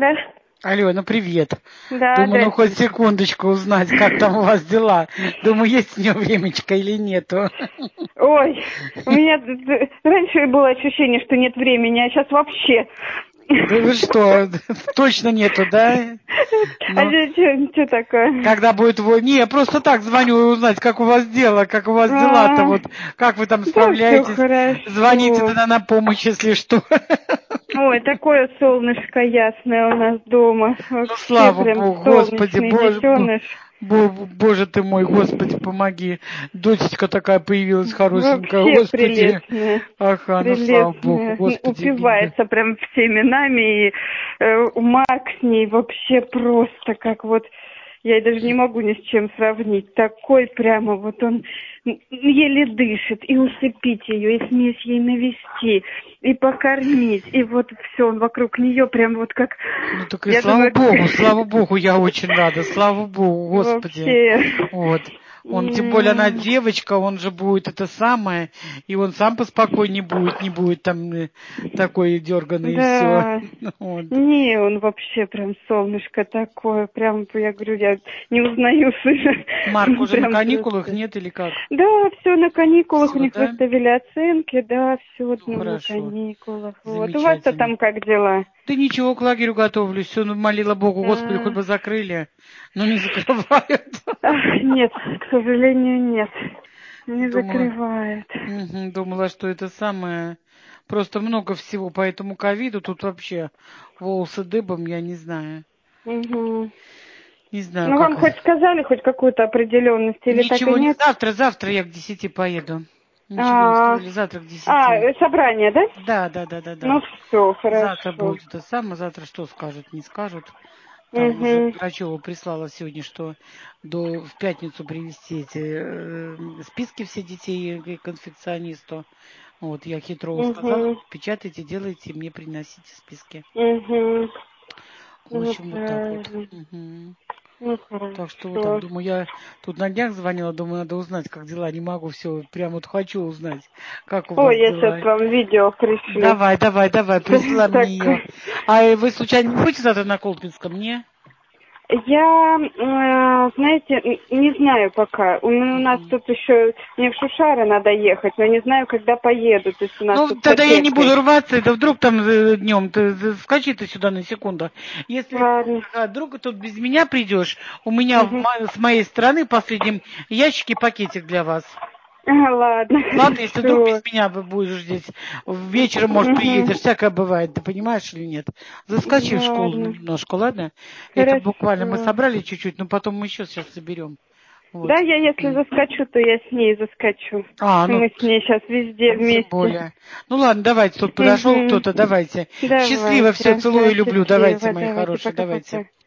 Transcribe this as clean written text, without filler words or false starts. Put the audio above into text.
Да? Алло, ну привет. Да, Думаю, да. ну хоть секундочку узнать, как там у вас дела. Думаю, есть у него времечко или нету. Ой, у меня раньше было ощущение, что нет времени, а сейчас вообще. Да вы что, точно нету, да? А Ну, что такое? когда будет Не, я просто так звоню узнать, как у вас дело, как у вас дела-то, вот, как вы там Да, все справляетесь. Звоните хорошо. тогда на помощь, если что. Ой, такое солнышко ясное у нас дома. Ну, Вообще слава прям Богу, Господи, солнечный Боже, детеныш. Боже ты мой, Господи, помоги. Дочечка такая появилась хорошенькая, Вообще Господи. прелестная. Ага, ну слава Богу, Прелестная. Господи. Упивается прям всеми нами. И Марк с ней вообще просто как вот... Я даже не могу ни с чем сравнить. Такой прямо вот он еле дышит. И усыпить ее, и смесь ей навести, и покормить. И вот все, он вокруг нее прям вот как... Ну так и Я думаю, слава Богу, я очень рада, слава Богу, Господи. вообще... Вот. Он, тем более она девочка, он же будет это самое, и он сам поспокойнее будет, не будет там такой дерганный и все. Да. Вот. Не, он вообще прям солнышко такое, прям, я говорю, я не узнаю сына. Марк уже на Прям каникулах, просто. нет или как? Да, все на каникулах, у Все, них да? выставили оценки, да, все Ну на хорошо, каникулах. Вот. У вас-то замечательно. там как дела? Да ничего, к лагерю готовлюсь. Все, молила Богу, Господи, хоть А, бы закрыли. Но не закрывают. Нет, к сожалению, нет. Не Думаю, закрывают. думала, что это самое. Просто много всего по этому ковиду. Тут вообще волосы дыбом, я не знаю. Угу. Не знаю, Ну, вам как. хоть сказали хоть какую-то определенность или так и Ничего, не нет? завтра я к 10 поеду. Ничего не сказали, завтра к 10. Собрание, да? Да. Ну все, Завтра хорошо. будет это самое, завтра что скажут, не скажут. Там уже Угу. Грачева прислала сегодня, что в пятницу привезти эти списки все детей к конфекционисту. Вот, я хитро сказала, Угу. печатайте, делайте, мне приносите списки. Угу. В Ну, общем, вот так вот. правильно. Мгм. Ну, Так что вот так, хорошо. думаю, я тут на днях звонила, думаю, надо узнать, как дела, не могу, все, прям вот хочу узнать, как у вас Ой, я сейчас дела. вам видео пришлю. Давай, присылай мне Так, ее. А вы случайно не будете завтра на Колпинском, не? я, знаете, не знаю пока. У нас Мгм. тут еще, мне в Шушары надо ехать, но не знаю, когда поеду. То есть у нас Ну, тут с тогда я не буду опекой. рваться, это вдруг там днем, скачи ты сюда на секунду. Если Ладно. вдруг тут без меня придешь, у меня Угу. с моей стороны в последнем ящике пакетик для вас. Ладно, Ладно, если вдруг без хорошо. меня будешь здесь, вечером, может, Угу. приедешь, всякое бывает, ты понимаешь или нет? Заскочи в школу Ладно. немножко, ладно? Это буквально мы Хорошо. собрали чуть-чуть, но потом мы еще сейчас соберем. Да, Вот. я если заскочу, то я с ней заскочу. Ну, Мы с ней сейчас везде тем вместе. более. Ну ладно, давайте, тут подошел Угу. кто-то, давайте. Счастливо, Давайте, все, ага, целую и люблю, давайте, счастливо. мои Давайте, хорошие, давайте. пока-пока.